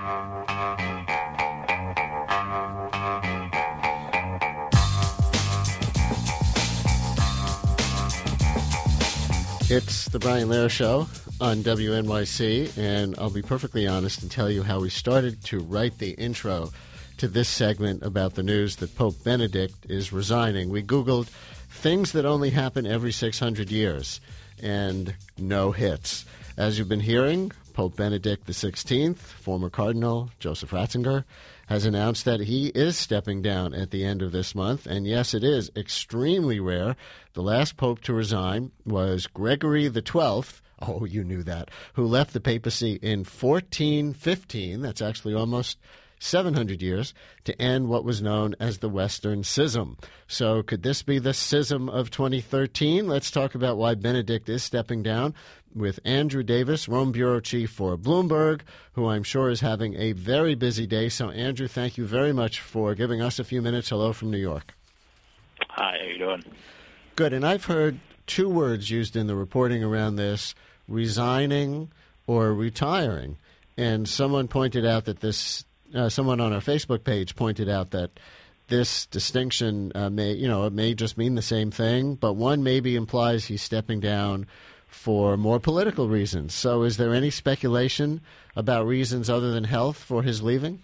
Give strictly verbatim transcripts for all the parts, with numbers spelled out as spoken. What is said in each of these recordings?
It's the Brian Lehrer Show on W N Y C, and I'll be perfectly honest and tell you how we started to write the intro to this segment about the news that Pope Benedict is resigning. We Googled things that only happen every six hundred years, and no hits. As you've been hearing, Pope Benedict the sixteenth, former Cardinal Joseph Ratzinger, has announced that he is stepping down at the end of this month. And yes, it is extremely rare. The last pope to resign was Gregory the twelfth. Oh, you knew that. Who left the papacy in fourteen fifteen. That's actually almost seven hundred years to end what was known as the Western Schism. So could this be the schism of twenty thirteen? Let's talk about why Benedict is stepping down with Andrew Davis, Rome Bureau Chief for Bloomberg, who I'm sure is having a very busy day. So, Andrew, thank you very much for giving us a few minutes. Hello from New York. Hi, how you doing? Good. And I've heard two words used in the reporting around this, resigning or retiring. And someone pointed out that this, uh, someone on our Facebook page pointed out that this distinction uh, may, you know, it may just mean the same thing, but one maybe implies he's stepping down for more political reasons. So is there any speculation about reasons other than health for his leaving?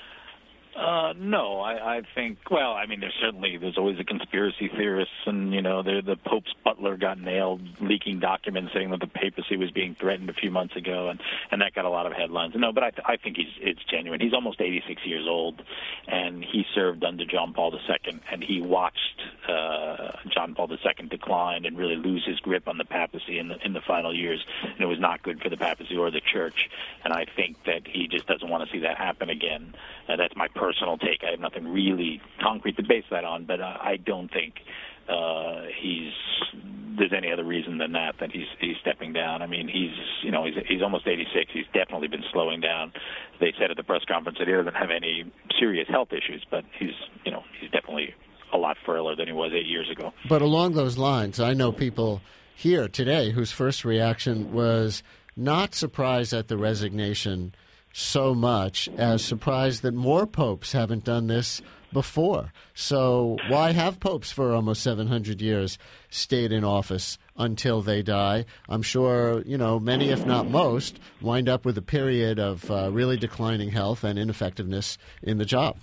Uh, no, I, I think, well, I mean, there's certainly, there's always a conspiracy theorists, and, you know, the, the Pope's butler got nailed leaking documents saying that the papacy was being threatened a few months ago, and, and that got a lot of headlines. No, but I, th- I think he's it's genuine. He's almost eighty-six years old, and he served under John Paul the Second, and he watched uh, John Paul the Second decline and really lose his grip on the papacy in the, in the final years, and it was not good for the papacy or the church, and I think that he just doesn't want to see that happen again. Uh, that's my personal take. I have nothing really concrete to base that on, but uh, I don't think uh, he's there's any other reason than that that he's he's stepping down. I mean, he's you know he's he's almost eighty-six. He's definitely been slowing down. They said at the press conference that he doesn't have any serious health issues, but he's you know he's definitely a lot frailer than he was eight years ago. But along those lines, I know people here today whose first reaction was not surprised at the resignation so much as surprised that more popes haven't done this before. So why have popes for almost seven hundred years stayed in office until they die? I'm sure, you know, many, if not most, wind up with a period of uh, really declining health and ineffectiveness in the job.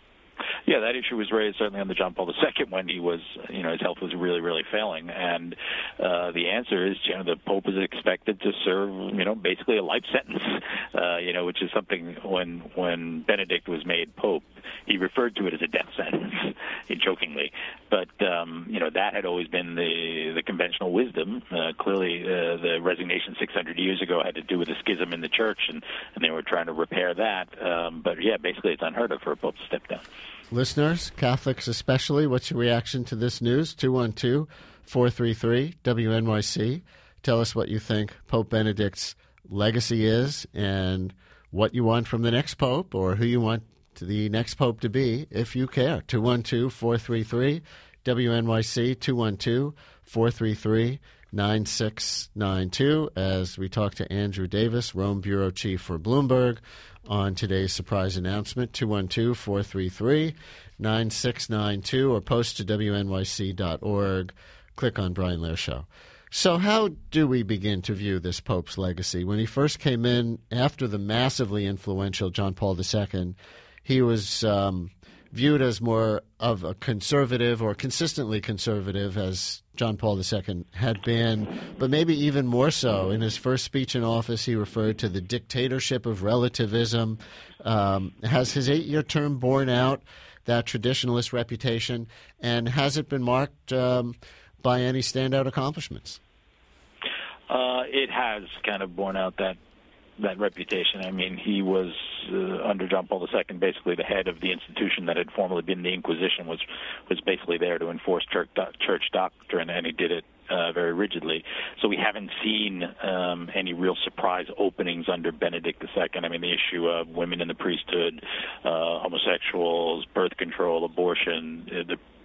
Yeah, that issue was raised certainly under John Paul the Second when he was, you know, his health was really, really failing. And uh, the answer is, you know, the Pope is expected to serve, you know, basically a life sentence, uh, you know, which is something when when Benedict was made Pope, he referred to it as a death sentence, jokingly. But, um, you know, that had always been the, the conventional wisdom. Uh, clearly, uh, the resignation six hundred years ago had to do with a schism in the church, and, and they were trying to repair that. Um, but, yeah, basically it's unheard of for a Pope to step down. Listeners, Catholics especially, what's your reaction to this news? two one two, four three three, W N Y C. Tell us what you think Pope Benedict's legacy is and what you want from the next pope or who you want the next pope to be, if you care. two one two, four three three, W N Y C, two one two, four three three, nine six nine two, as we talk to Andrew Davis, Rome Bureau Chief for Bloomberg, on today's surprise announcement, two one two, four three three, nine six nine two, or post to W N Y C dot org. Click on Brian Lehrer Show. So how do we begin to view this Pope's legacy? When he first came in after the massively influential John Paul the Second, he was um, viewed as more of a conservative or consistently conservative, as John Paul the Second had been, but maybe even more so. In his first speech in office, he referred to the dictatorship of relativism. Um, has his eight-year term borne out that traditionalist reputation, and has it been marked um, by any standout accomplishments? Uh, it has kind of borne out that that reputation. I mean, he was, uh, under John Paul the Second, basically the head of the institution that had formerly been the Inquisition, was was basically there to enforce church, church doctrine, and he did it uh, very rigidly. So we haven't seen um, any real surprise openings under Benedict the Second. I mean, the issue of women in the priesthood, uh, homosexuals, birth control, abortion, uh, the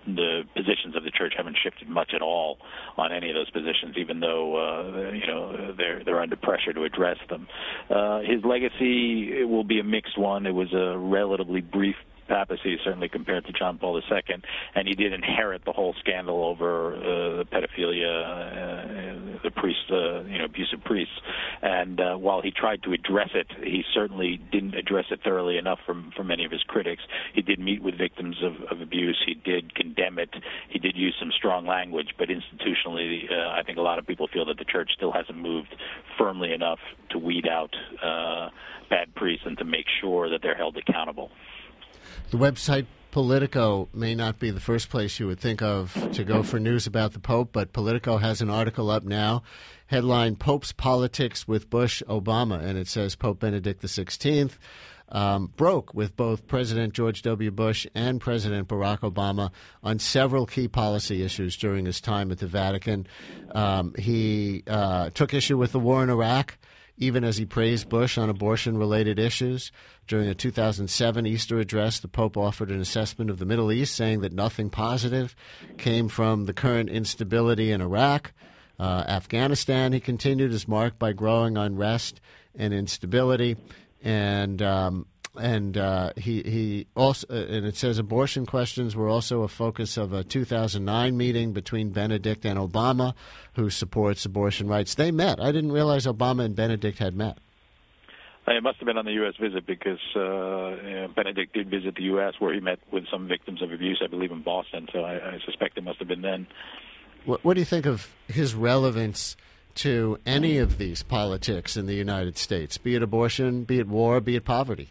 the positions of the church haven't shifted much at all on any of those positions, even though uh, you know they're they're under pressure to address them. Uh, his legacy will be a mixed one. It was a relatively brief papacy, certainly compared to John Paul the Second, and he did inherit the whole scandal over uh, pedophilia, uh, the priest, uh, you know, abusive priests. And uh, while he tried to address it, he certainly didn't address it thoroughly enough from, from many of his critics. He did meet with victims of, of abuse. He did condemn it. He did use some strong language, but institutionally, uh, I think a lot of people feel that the church still hasn't moved firmly enough to weed out uh, bad priests and to make sure that they're held accountable. The website Politico may not be the first place you would think of to go for news about the Pope, but Politico has an article up now, headline, Pope's Politics with Bush Obama, and it says Pope Benedict the sixteenth um, broke with both President George W. Bush and President Barack Obama on several key policy issues during his time at the Vatican. Um, he uh, took issue with the war in Iraq, even as he praised Bush on abortion-related issues. During a two thousand seven Easter address, the Pope offered an assessment of the Middle East, saying that nothing positive came from the current instability in Iraq. Uh, Afghanistan, he continued, is marked by growing unrest and instability. And um, and uh, he he also uh, and it says abortion questions were also a focus of a two thousand nine meeting between Benedict and Obama, who supports abortion rights. They met. I didn't realize Obama and Benedict had met. It must have been on the U S visit because uh, you know, Benedict did visit the U S where he met with some victims of abuse, I believe, in Boston. So I, I suspect it must have been then. What, what do you think of his relevance to any of these politics in the United States, be it abortion, be it war, be it poverty?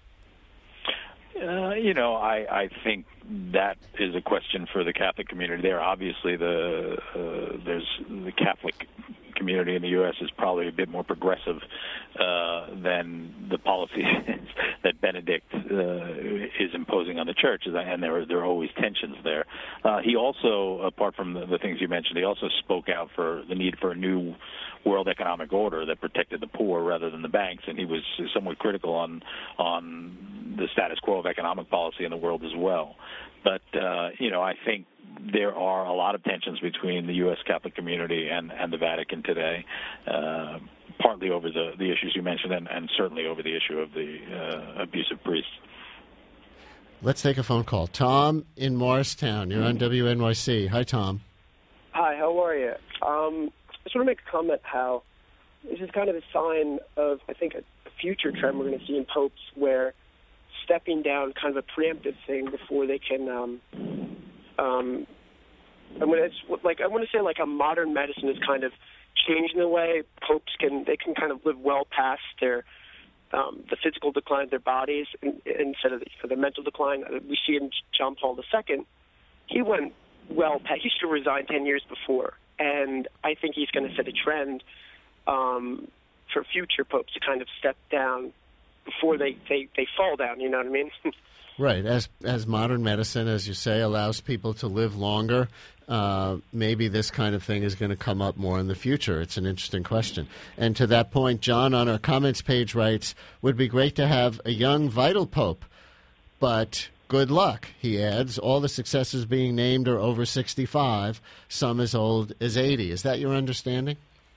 Uh, you know, I, I think that is a question for the Catholic community. There, obviously, the uh, there's the Catholic community in the U S is probably a bit more progressive uh, than the policies that Benedict uh, is imposing on the church, and there are, there are always tensions there. Uh, he also, apart from the, the things you mentioned, he also spoke out for the need for a new world economic order that protected the poor rather than the banks, and he was somewhat critical on on the status quo of economic policy in the world as well. But, uh, you know, I think there are a lot of tensions between the U S Catholic community and, and the Vatican today, uh, partly over the, the issues you mentioned and, and certainly over the issue of the uh, abusive priests. Let's take a phone call. Tom in Morristown. You're on W N Y C. Hi, Tom. Hi, how are you? Um, I just want to make a comment how this is kind of a sign of, I think, a future trend we're going to see in popes where stepping down kind of a preemptive thing before they can um, Um, I mean, it's like I want to say like a modern medicine is kind of changing the way popes can they can kind of live well past their um, the physical decline of their bodies in, instead of the, for the mental decline. We see in John Paul the Second, he went well past. He should have resigned ten years before, and I think he's going to set a trend um, for future popes to kind of step down before they, they, they fall down. You know what I mean? Right. As as modern medicine, as you say, allows people to live longer, uh, maybe this kind of thing is going to come up more in the future. It's an interesting question. And to that point, John on our comments page writes, would be great to have a young, vital pope, but good luck, he adds. All the successors being named are over sixty-five, some as old as eighty. Is that your understanding?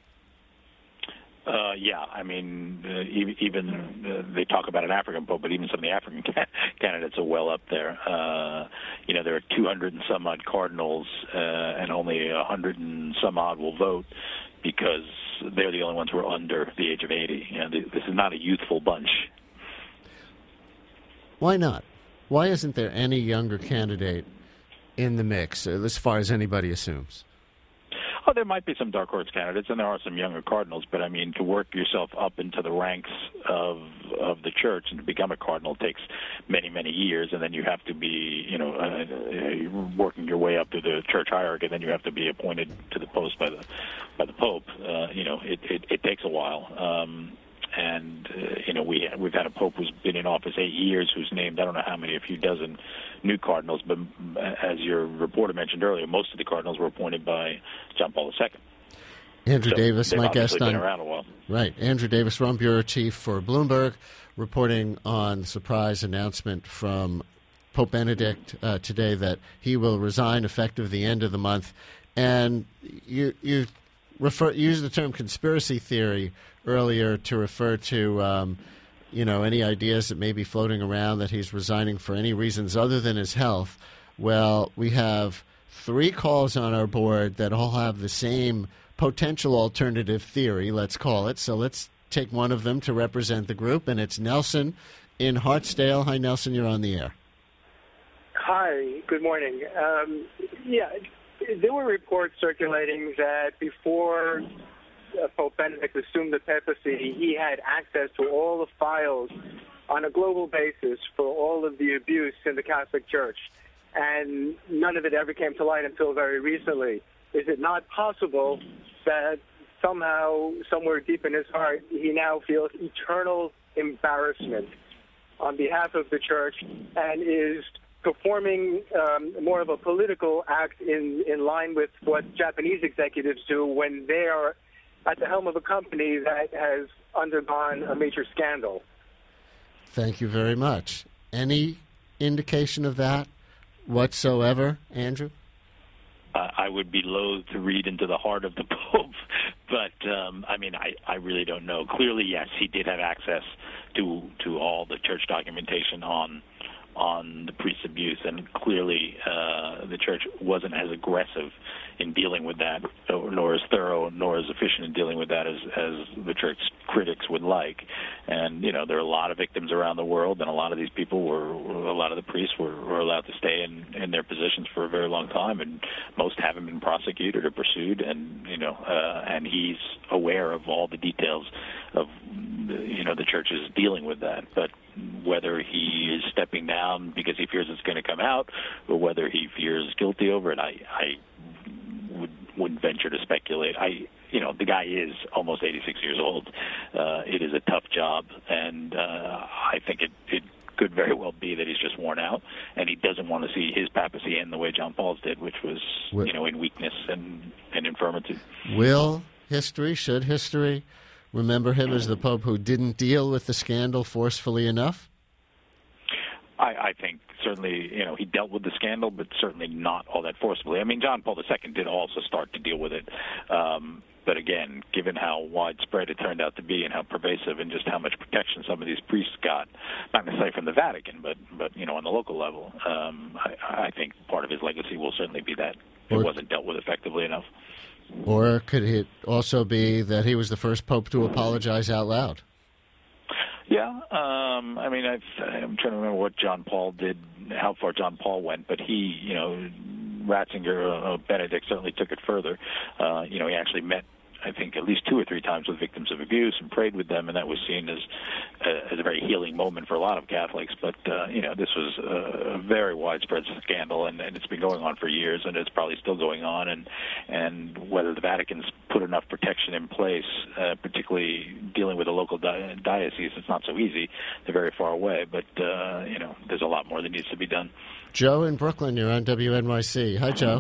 Uh, yeah, I mean, uh, even, even uh, they talk about an African pope, but even some of the African ca- candidates are well up there. Uh, you know, there are two hundred and some odd cardinals, uh, and only one hundred and some odd will vote because they're the only ones who are under the age of eighty. You know, this is not a youthful bunch. Why not? Why isn't there any younger candidate in the mix, as far as anybody assumes? Oh, there might be some dark horse candidates, and there are some younger cardinals. But I mean, to work yourself up into the ranks of of the church and to become a cardinal takes many, many years, and then you have to be, you know, uh, working your way up through the church hierarchy. Then you have to be appointed to the post by the by the Pope. Uh, you know, it, it it takes a while. Um, And, uh, you know, we, we've had a pope who's been in office eight years who's named, I don't know how many, a few dozen new cardinals. But as your reporter mentioned earlier, most of the cardinals were appointed by John Paul the Second. Andrew so Davis, my guest on. Been around a while. Right. Andrew Davis, Rome Bureau Chief for Bloomberg, reporting on the surprise announcement from Pope Benedict uh, today that he will resign effective the end of the month. And you you refer use the term conspiracy theory earlier to refer to um, you know any ideas that may be floating around that he's resigning for any reasons other than his health. Well, we have three calls on our board that all have the same potential alternative theory, let's call it. So let's take one of them to represent the group, and it's Nelson in Hartsdale. Hi, Nelson, you're on the air. Hi, good morning. Um, yeah, there were reports circulating that before uh, Pope Benedict assumed the papacy, he had access to all the files on a global basis for all of the abuse in the Catholic Church, and none of it ever came to light until very recently. Is it not possible that somehow, somewhere deep in his heart, he now feels eternal embarrassment on behalf of the Church and is performing um, more of a political act in, in line with what Japanese executives do when they are at the helm of a company that has undergone a major scandal? Thank you very much. Any indication of that whatsoever, Andrew? Uh, I would be loath to read into the heart of the Pope, but um, I mean, I, I really don't know. Clearly, yes, he did have access to to all the church documentation on on the priest's abuse, and clearly uh, the church wasn't as aggressive in dealing with that, nor as thorough, nor as efficient in dealing with that as, as the church critics would like. And, you know, there are a lot of victims around the world, and a lot of these people were, a lot of the priests were, were allowed to stay in, in their positions for a very long time, and most haven't been prosecuted or pursued, and, you know, uh, and he's aware of all the details of, you know, the church is dealing with that. But whether he is stepping down because he fears it's going to come out, or whether he fears guilty over it, I, I would, wouldn't venture to speculate. I, you know, the guy is almost eighty-six years old. Uh, it is a tough job, and uh, I think it, it could very well be that he's just worn out, and he doesn't want to see his papacy end the way John Paul's did, which was, will, you know, in weakness and, and infirmity. Will history, should history remember him as the Pope who didn't deal with the scandal forcefully enough? I, I think certainly, you know, he dealt with the scandal, but certainly not all that forcibly. I mean, John Paul the Second did also start to deal with it. Um, but again, given how widespread it turned out to be and how pervasive and just how much protection some of these priests got, not necessarily from the Vatican, but, but you know, on the local level, um, I, I think part of his legacy will certainly be that it or, wasn't dealt with effectively enough. Or could it also be that he was the first Pope to apologize out loud? Yeah, um, I mean, I've, I'm trying to remember what John Paul did, how far John Paul went, but he, you know, Ratzinger, uh, Benedict certainly took it further. Uh, you know, he actually met, I think, at least two or three times with victims of abuse and prayed with them, and that was seen as uh, as a very healing moment for a lot of Catholics. But, uh, you know, this was a very widespread scandal, and, and it's been going on for years, and it's probably still going on. And, and whether the Vatican's put enough protection in place, uh, particularly dealing with a local di- diocese, it's not so easy. They're very far away, but, uh, you know, there's a lot more that needs to be done. Joe in Brooklyn, you're on W N Y C. Hi, Joe.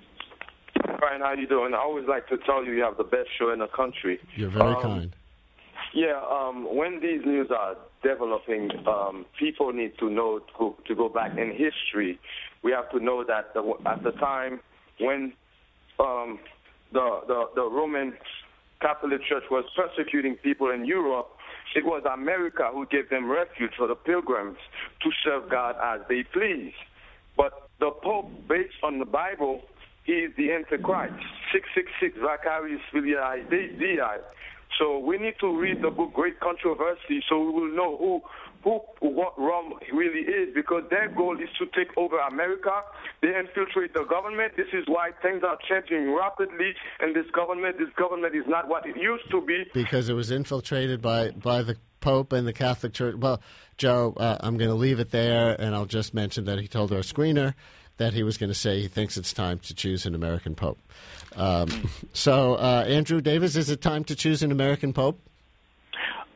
Brian, how you doing? I always like to tell you you have the best show in the country. You're very um, kind. Yeah, um, when these news are developing, um, people need to know to, to go back in history. We have to know that the, at the time when um, the, the the Roman Catholic Church was persecuting people in Europe, it was America who gave them refuge for the pilgrims to serve God as they please. But the Pope, based on the Bible, he is the Antichrist. six six six, Vicarius Filii Dei. So we need to read the book Great Controversy so we will know who, who, what Rome really is, because their goal is to take over America. They infiltrate the government. This is why things are changing rapidly, and this government, this government is not what it used to be. Because it was infiltrated by, by the Pope and the Catholic Church. Well, Joe, uh, I'm going to leave it there, and I'll just mention that he told our screener that he was going to say he thinks it's time to choose an American Pope. Um, so, uh, Andrew Davis, is it time to choose an American Pope?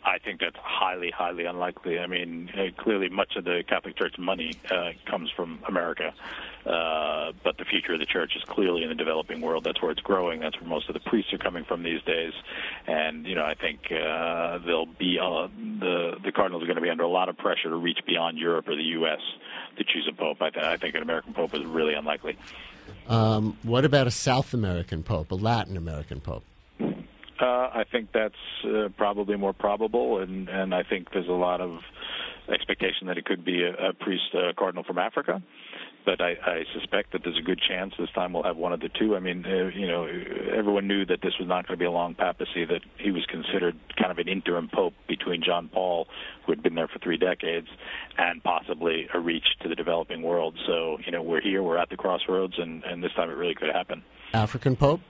I think that's highly, highly unlikely. I mean, uh, clearly much of the Catholic Church money uh, comes from America, uh, but the future of the Church is clearly in the developing world. That's where it's growing. That's where most of the priests are coming from these days. And, you know, I think uh, they'll be uh, the the Cardinals are going to be under a lot of pressure to reach beyond Europe or the U S to choose a pope. I, th- I think an American pope is really unlikely. Um, what about a South American pope, a Latin American pope? Uh, I think that's uh, probably more probable, and, and I think there's a lot of expectation that it could be a, a priest, uh, cardinal from Africa. But I, I suspect that there's a good chance this time we'll have one of the two. I mean, uh, you know, everyone knew that this was not going to be a long papacy, that he was considered kind of an interim pope between John Paul, who had been there for three decades, and possibly a reach to the developing world. So, you know, we're here, we're at the crossroads, and, and this time it really could happen. African pope?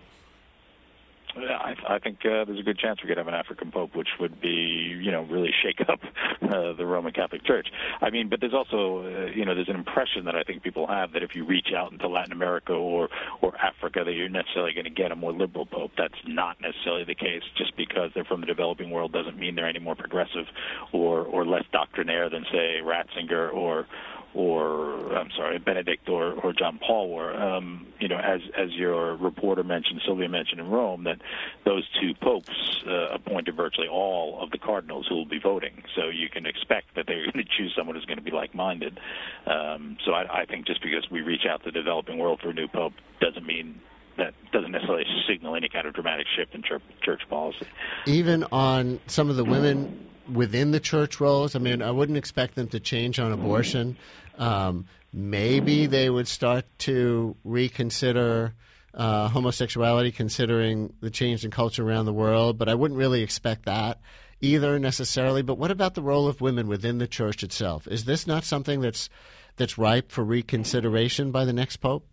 I, I think uh, there's a good chance we could have an African pope, which would be, you know, really shake up uh, the Roman Catholic Church. I mean, but there's also, uh, you know, there's an impression that I think people have that if you reach out into Latin America or, or Africa, that you're necessarily going to get a more liberal pope. That's not necessarily the case. Just because they're from the developing world doesn't mean they're any more progressive or, or less doctrinaire than, say, Ratzinger or or I'm sorry, Benedict or, or John Paul were. Um, you know, as as your reporter mentioned, Sylvia mentioned in Rome, that those two popes uh, appointed virtually all of the cardinals who will be voting. So you can expect that they're going to choose someone who's going to be like-minded. Um, so I, I think just because we reach out to the developing world for a new pope doesn't mean that doesn't necessarily signal any kind of dramatic shift in church, church policy. Even on some of the women within the church roles, I mean, I wouldn't expect them to change on abortion. Um, maybe they would start to reconsider uh, homosexuality, considering the change in culture around the world, but I wouldn't really expect that either necessarily. But what about the role of women within the church itself? Is this not something that's that's ripe for reconsideration by the next pope?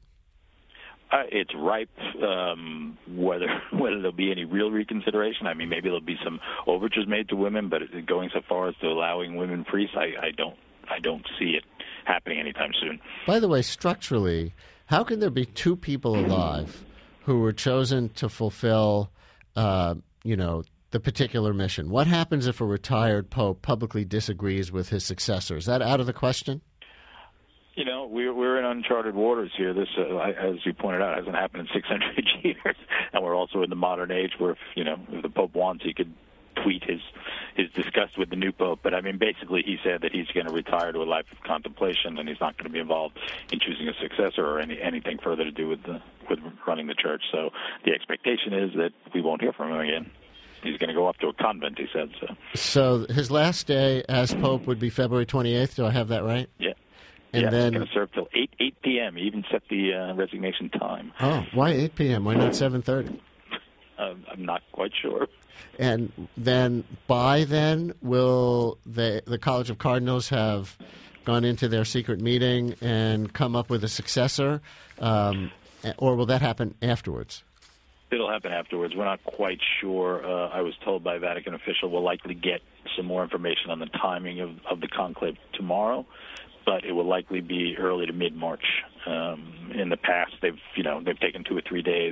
Uh, it's ripe. Um, whether whether there'll be any real reconsideration, I mean, maybe there'll be some overtures made to women, but going so far as to allowing women priests, I, I don't I don't see it happening anytime soon. By the way, structurally, how can there be two people alive who were chosen to fulfill, uh, you know, the particular mission? What happens if a retired pope publicly disagrees with his successor? Is that out of the question? You know, we're we're in uncharted waters here. This, uh, as you pointed out, hasn't happened in six hundred years, and we're also in the modern age where, if, you know, if the Pope wants, he could tweet his his disgust with the new Pope. But I mean, basically, he said that he's going to retire to a life of contemplation, and he's not going to be involved in choosing a successor or any anything further to do with the with running the church. So the expectation is that we won't hear from him again. He's going to go up to a convent, he said. So, so his last day as Pope would be February twenty-eighth. Do I have that right? Yeah. And yeah, then he's going to serve till eight eight p.m. He even set the uh, resignation time. Oh, why eight p.m.? Why not seven thirty? Uh, I'm not quite sure. And then by then, will the the College of Cardinals have gone into their secret meeting and come up with a successor, um, or will that happen afterwards? It'll happen afterwards. We're not quite sure. Uh, I was told by a Vatican official we'll likely get some more information on the timing of, of the conclave tomorrow, but it will likely be early to mid-March. Um, in the past, they've you know they've taken two or three days,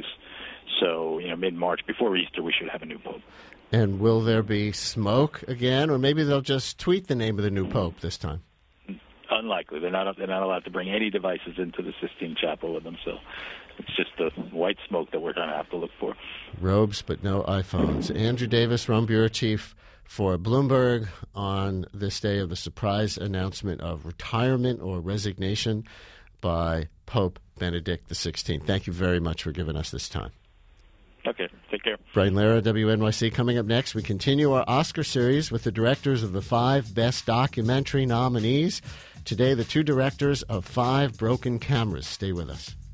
so you know mid-March before Easter we should have a new pope. And will there be smoke again, or maybe they'll just tweet the name of the new pope this time? Unlikely. They're not they're not allowed to bring any devices into the Sistine Chapel with them, so it's just the white smoke that we're going to have to look for. Robes, but no iPhones. Andrew Davis, Rome Bureau Chief for Bloomberg, on this day of the surprise announcement of retirement or resignation by Pope Benedict the sixteenth. Thank you very much for giving us this time. Okay, take care. Brian Lara, W N Y C. Coming up next, we continue our Oscar series with the directors of the five Best Documentary nominees. Today, the two directors of Five Broken Cameras. Stay with us.